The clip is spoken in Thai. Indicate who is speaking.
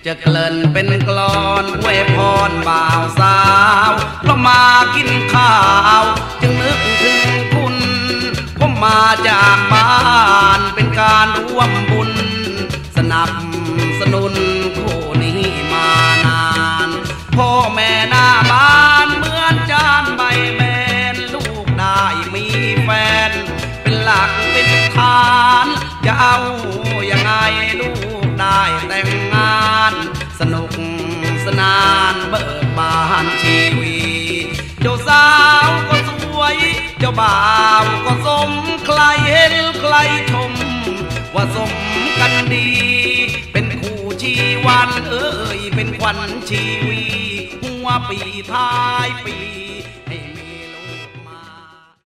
Speaker 1: จะเกลิ่นเป็นกลอนอวยพรบ่าวสาวเพราะมากินข้าวจึงนึกถึงคุณผมมาจากบ้านเป็นการร่วมบุญสนับสนุนคู่นี้มานานพ่อแม่หน้าบ้านเหมือนจานใบแมนลูกได้มีแฟนเป็นหลักเป็นฐานจะเอายังไงลูกได้แต่งงานสนุกสนานเบิกบานชีวีเจ้าสาวก็สวยเจ้าบ่าวก็สมใครเห็นใครชมว่าสมกันดีเป็นคู่ชีวันเป็นขวัญชีวีหัวปีท้ายปี